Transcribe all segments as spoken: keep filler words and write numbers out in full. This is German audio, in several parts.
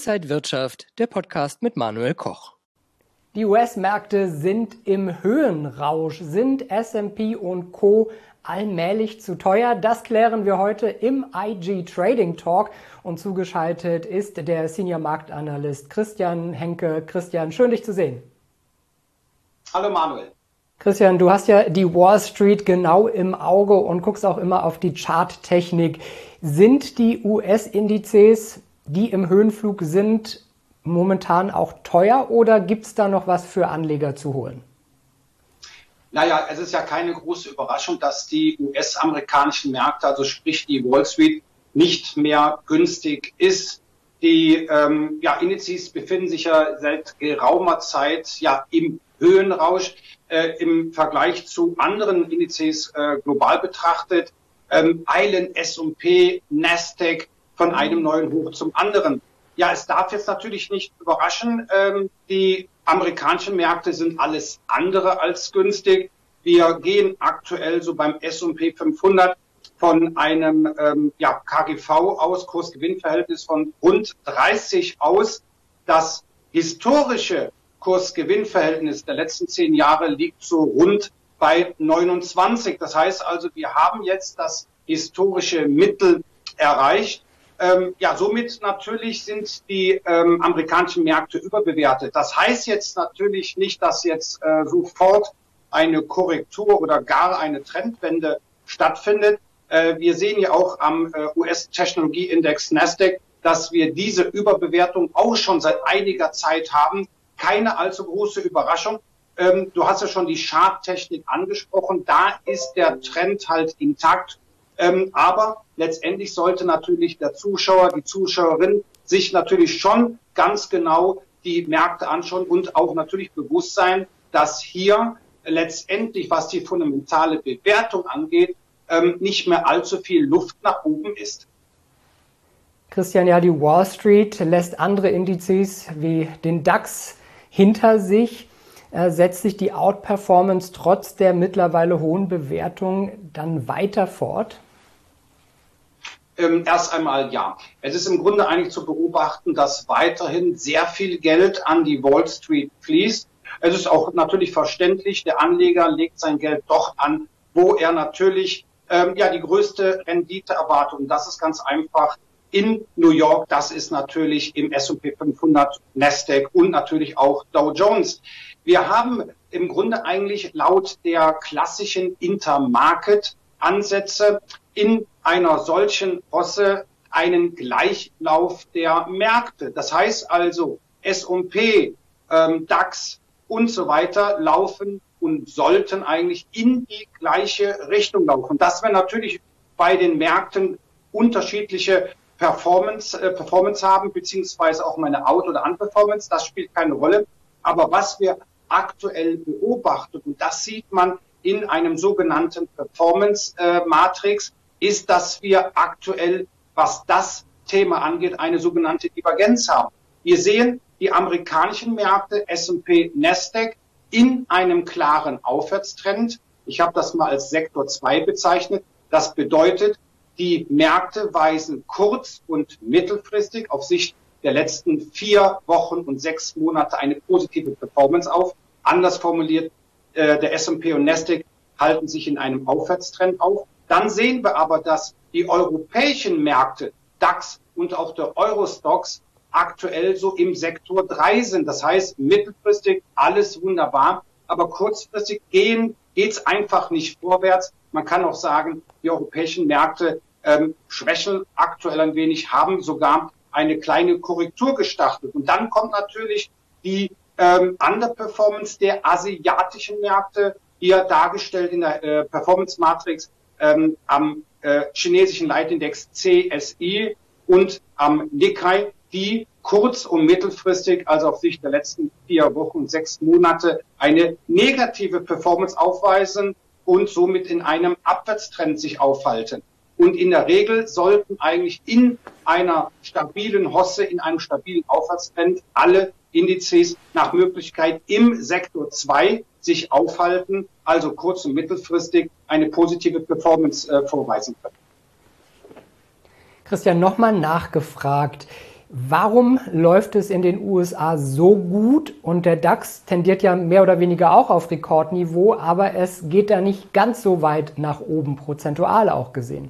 Inside Wirtschaft, der Podcast mit Manuel Koch. Die U S-Märkte sind im Höhenrausch. Sind S und P und Co. allmählich zu teuer? Das klären wir heute im I G Trading Talk. Und zugeschaltet ist der Senior Marktanalyst Christian Henke. Christian, schön dich zu sehen. Hallo Manuel. Christian, du hast ja die Wall Street genau im Auge und guckst auch immer auf die Charttechnik. Sind die U S-Indizes, die im Höhenflug sind, momentan auch teuer oder gibt es da noch was für Anleger zu holen? Naja, es ist ja keine große Überraschung, dass die U S-amerikanischen Märkte, also sprich die Wall Street, nicht mehr günstig ist. Die ähm, ja, Indizes befinden sich ja seit geraumer Zeit ja im Höhenrausch äh, im Vergleich zu anderen Indizes äh, global betrachtet. Ähm, eilen S und P, Nasdaq von einem neuen Hoch zum anderen. Ja, es darf jetzt natürlich nicht überraschen, ähm, die amerikanischen Märkte sind alles andere als günstig. Wir gehen aktuell so beim S und P fünfhundert von einem ähm, ja, K G V aus, Kurs-Gewinn-Verhältnis von rund dreißig aus. Das historische Kurs-Gewinn-Verhältnis der letzten zehn Jahre liegt so rund bei neunundzwanzig. Das heißt also, wir haben jetzt das historische Mittel erreicht. Ähm, ja, somit natürlich sind die ähm, amerikanischen Märkte überbewertet. Das heißt jetzt natürlich nicht, dass jetzt äh, sofort eine Korrektur oder gar eine Trendwende stattfindet. Äh, wir sehen ja auch am äh, U S-Technologieindex Nasdaq, dass wir diese Überbewertung auch schon seit einiger Zeit haben. Keine allzu große Überraschung. Ähm, du hast ja schon die Charttechnik angesprochen. Da ist der Trend halt intakt. Ähm, aber letztendlich sollte natürlich der Zuschauer, die Zuschauerin sich natürlich schon ganz genau die Märkte anschauen und auch natürlich bewusst sein, dass hier letztendlich, was die fundamentale Bewertung angeht, ähm, nicht mehr allzu viel Luft nach oben ist. Christian, ja, die Wall Street lässt andere Indizes wie den DAX hinter sich. Äh, setzt sich die Outperformance trotz der mittlerweile hohen Bewertung dann weiter fort? Ähm, erst einmal ja. Es ist im Grunde eigentlich zu beobachten, dass weiterhin sehr viel Geld an die Wall Street fließt. Es ist auch natürlich verständlich, der Anleger legt sein Geld dort an, wo er natürlich ähm, ja die größte Rendite erwartet. Und das ist ganz einfach in New York. Das ist natürlich im S und P fünfhundert, Nasdaq und natürlich auch Dow Jones. Wir haben im Grunde eigentlich laut der klassischen Intermarket-Ansätze in einer solchen Rosse einen Gleichlauf der Märkte. Das heißt also, S und P, ähm, DAX und so weiter laufen und sollten eigentlich in die gleiche Richtung laufen. Dass wir natürlich bei den Märkten unterschiedliche Performance, äh, Performance haben, beziehungsweise auch meine Out- oder Unperformance, das spielt keine Rolle. Aber was wir aktuell beobachten, und das sieht man in einem sogenannten Performance-Matrix, ist, dass wir aktuell, was das Thema angeht, eine sogenannte Divergenz haben. Wir sehen die amerikanischen Märkte, S und P, Nasdaq, in einem klaren Aufwärtstrend. Ich habe das mal als Sektor zwei bezeichnet. Das bedeutet, die Märkte weisen kurz- und mittelfristig auf Sicht der letzten vier Wochen und sechs Monate eine positive Performance auf. Anders formuliert, äh, der S und P und Nasdaq halten sich in einem Aufwärtstrend auf. Dann sehen wir aber, dass die europäischen Märkte, DAX und auch der Eurostoxx, aktuell so im Sektor drei sind. Das heißt, mittelfristig alles wunderbar, aber kurzfristig gehen geht's einfach nicht vorwärts. Man kann auch sagen, die europäischen Märkte ähm, schwächeln aktuell ein wenig, haben sogar eine kleine Korrektur gestartet. Und dann kommt natürlich die ähm, Underperformance der asiatischen Märkte, hier dargestellt in der äh, Performance Matrix ähm, am äh, chinesischen Leitindex C S I und am Nikkei, die kurz- und mittelfristig, also auf Sicht der letzten vier Wochen und sechs Monate, eine negative Performance aufweisen und somit in einem Abwärtstrend sich aufhalten. Und in der Regel sollten eigentlich in einer stabilen Hosse, in einem stabilen Aufwärtstrend alle Indizes nach Möglichkeit im Sektor zwei sich aufhalten, also kurz- und mittelfristig eine positive Performance äh, vorweisen können. Christian, nochmal nachgefragt. Warum läuft es in den U S A so gut und der DAX tendiert ja mehr oder weniger auch auf Rekordniveau, aber es geht da nicht ganz so weit nach oben, prozentual auch gesehen?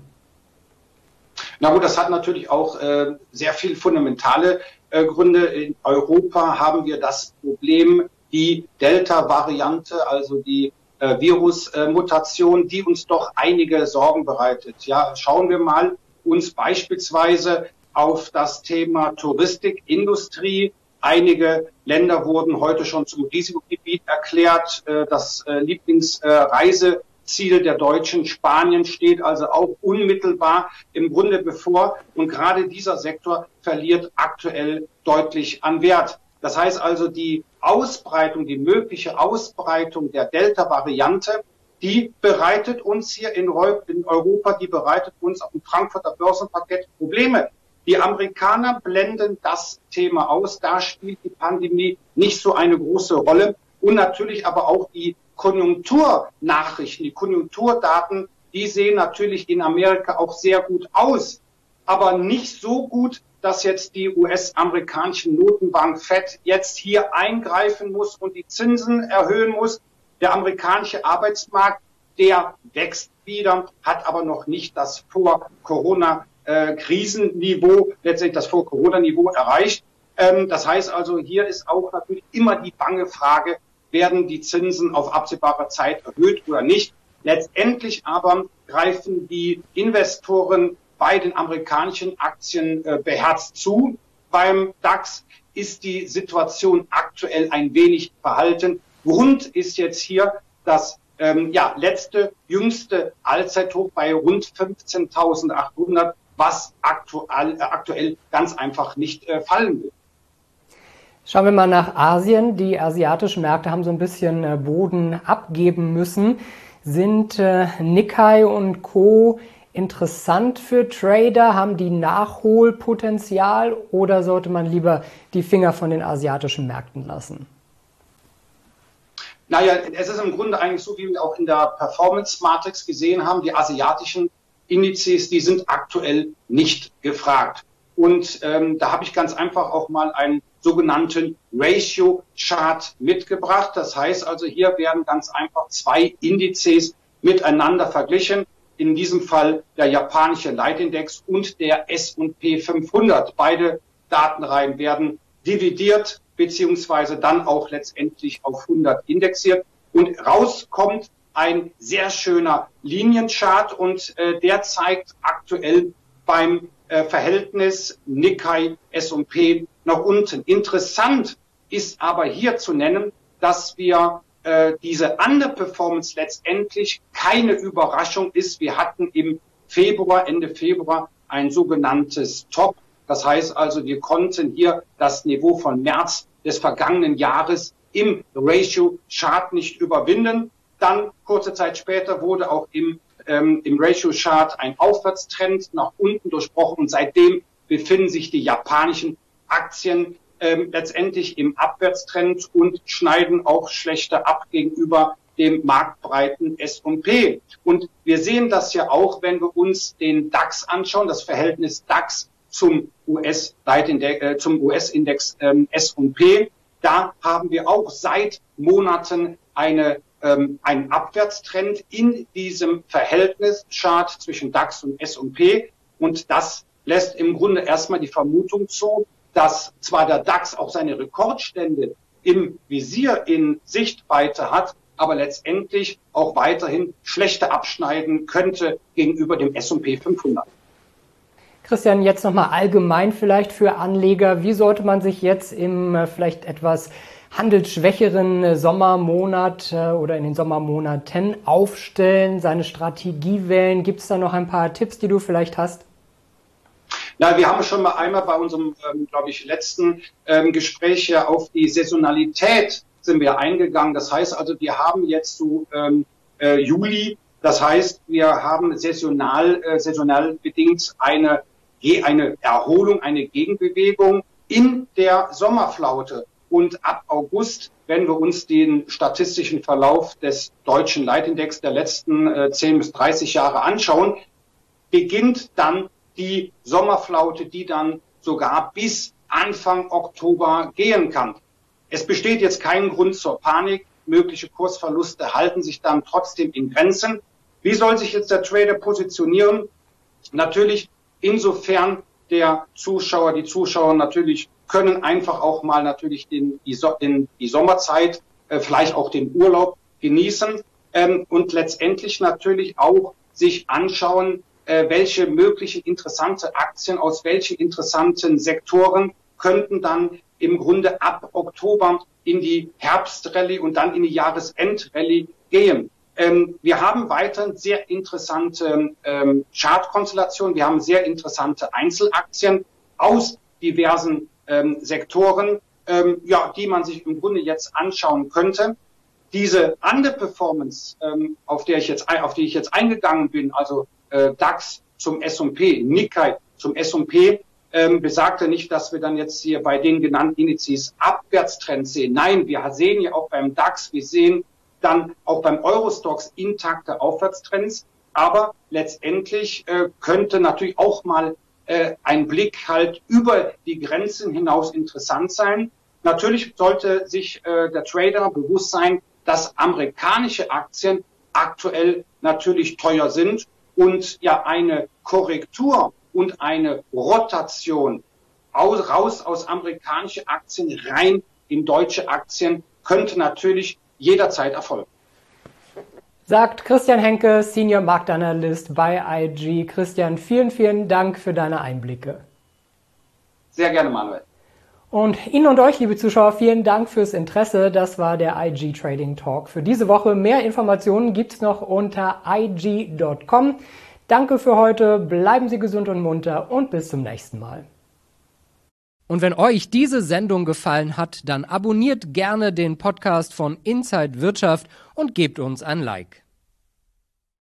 Na gut, das hat natürlich auch äh, sehr viel fundamentale äh, Gründe. In Europa haben wir das Problem, die Delta-Variante, also die äh, Virusmutation, die uns doch einige Sorgen bereitet. Ja, schauen wir mal uns beispielsweise auf das Thema Touristikindustrie. Einige Länder wurden heute schon zum Risikogebiet erklärt. Das Lieblingsreiseziel der Deutschen, Spanien, steht also auch unmittelbar im Grunde bevor. Und gerade dieser Sektor verliert aktuell deutlich an Wert. Das heißt also, die Ausbreitung, die mögliche Ausbreitung der Delta-Variante, die bereitet uns hier in Europa, die bereitet uns auf dem Frankfurter Börsenparkett Probleme. Die Amerikaner blenden das Thema aus, da spielt die Pandemie nicht so eine große Rolle. Und natürlich aber auch die Konjunkturnachrichten, die Konjunkturdaten, die sehen natürlich in Amerika auch sehr gut aus, aber nicht so gut, dass jetzt die U S-amerikanische Notenbank Fed jetzt hier eingreifen muss und die Zinsen erhöhen muss. Der amerikanische Arbeitsmarkt, der wächst wieder, hat aber noch nicht das Vor-Corona Äh, Krisenniveau, letztendlich das Vor-Corona-Niveau erreicht. Ähm, das heißt also, hier ist auch natürlich immer die bange Frage, werden die Zinsen auf absehbare Zeit erhöht oder nicht. Letztendlich aber greifen die Investoren bei den amerikanischen Aktien äh, beherzt zu. Beim DAX ist die Situation aktuell ein wenig verhalten. Grund ist jetzt hier das ähm, ja, letzte, jüngste Allzeithoch bei rund fünfzehntausendachthundert, was aktuell, äh, aktuell ganz einfach nicht äh, fallen will. Schauen wir mal nach Asien. Die asiatischen Märkte haben so ein bisschen äh, Boden abgeben müssen. Sind äh, Nikkei und Co. interessant für Trader? Haben die Nachholpotenzial oder sollte man lieber die Finger von den asiatischen Märkten lassen? Naja, es ist im Grunde eigentlich so, wie wir auch in der Performance Matrix gesehen haben, die asiatischen Indizes, die sind aktuell nicht gefragt. Und ähm, da habe ich ganz einfach auch mal einen sogenannten Ratio-Chart mitgebracht. Das heißt also, hier werden ganz einfach zwei Indizes miteinander verglichen. In diesem Fall der japanische Leitindex und der S und P fünfhundert. Beide Datenreihen werden dividiert beziehungsweise dann auch letztendlich auf hundert indexiert. Und rauskommt ein sehr schöner Linienchart und äh, der zeigt aktuell beim äh, Verhältnis Nikkei S und P nach unten. Interessant ist aber hier zu nennen, dass wir äh, diese Underperformance letztendlich keine Überraschung ist. Wir hatten im Februar, Ende Februar ein sogenanntes Top. Das heißt also, wir konnten hier das Niveau von März des vergangenen Jahres im Ratio-Chart nicht überwinden. Dann, kurze Zeit später, wurde auch im, ähm, im Ratio-Chart ein Aufwärtstrend nach unten durchbrochen und seitdem befinden sich die japanischen Aktien ähm, letztendlich im Abwärtstrend und schneiden auch schlechter ab gegenüber dem marktbreiten S und P. Und wir sehen das ja auch, wenn wir uns den DAX anschauen, das Verhältnis DAX zum U S-Leitindex, äh, zum U S-Index ähm, S und P. Da haben wir auch seit Monaten eine ähm, einen Abwärtstrend in diesem Verhältnischart zwischen DAX und S und P. Und das lässt im Grunde erstmal die Vermutung zu, dass zwar der DAX auch seine Rekordstände im Visier in Sichtweite hat, aber letztendlich auch weiterhin schlechter abschneiden könnte gegenüber dem S und P fünfhundert. Christian, jetzt nochmal allgemein vielleicht für Anleger. Wie sollte man sich jetzt im äh, vielleicht etwas handelsschwächeren äh, Sommermonat äh, oder in den Sommermonaten aufstellen, seine Strategie wählen? Gibt es da noch ein paar Tipps, die du vielleicht hast? Ja, wir haben schon mal einmal bei unserem, ähm, glaube ich, letzten ähm, Gespräch ja auf die Saisonalität sind wir eingegangen. Das heißt also, wir haben jetzt so ähm, äh, Juli, das heißt, wir haben saisonal, äh, saisonal bedingt eine, eine Erholung, eine Gegenbewegung in der Sommerflaute. Und ab August, wenn wir uns den statistischen Verlauf des deutschen Leitindex der letzten äh, zehn bis dreißig Jahre anschauen, beginnt dann die Sommerflaute, die dann sogar bis Anfang Oktober gehen kann. Es besteht jetzt kein Grund zur Panik. Mögliche Kursverluste halten sich dann trotzdem in Grenzen. Wie soll sich jetzt der Trader positionieren? Natürlich insofern der Zuschauer, die Zuschauer natürlich können einfach auch mal natürlich den, die, den, die Sommerzeit, äh, vielleicht auch den Urlaub genießen ähm, und letztendlich natürlich auch sich anschauen, äh, welche mögliche interessante Aktien aus welchen interessanten Sektoren könnten dann im Grunde ab Oktober in die Herbstrallye und dann in die Jahresendrallye gehen. Ähm, wir haben weiterhin sehr interessante ähm, Chartkonstellationen. Wir haben sehr interessante Einzelaktien aus diversen ähm, Sektoren, ähm, ja, die man sich im Grunde jetzt anschauen könnte. Diese Underperformance, ähm, auf der ich jetzt, auf die ich jetzt eingegangen bin, also äh, DAX zum S und P, Nikkei zum S und P, ähm, besagte nicht, dass wir dann jetzt hier bei den genannten Indizes Abwärtstrends sehen. Nein, wir sehen ja auch beim DAX, wir sehen dann auch beim Eurostoxx intakte Aufwärtstrends. Aber letztendlich äh, könnte natürlich auch mal äh, ein Blick halt über die Grenzen hinaus interessant sein. Natürlich sollte sich äh, der Trader bewusst sein, dass amerikanische Aktien aktuell natürlich teuer sind und ja eine Korrektur und eine Rotation aus, raus aus amerikanische Aktien rein in deutsche Aktien könnte natürlich jederzeit erfolgen. Sagt Christian Henke, Senior Marktanalyst bei I G. Christian, vielen, vielen Dank für deine Einblicke. Sehr gerne, Manuel. Und Ihnen und euch, liebe Zuschauer, vielen Dank fürs Interesse. Das war der I G Trading Talk für diese Woche. Mehr Informationen gibt's noch unter i g punkt com. Danke für heute, bleiben Sie gesund und munter und bis zum nächsten Mal. Und wenn euch diese Sendung gefallen hat, dann abonniert gerne den Podcast von Inside Wirtschaft und gebt uns ein Like.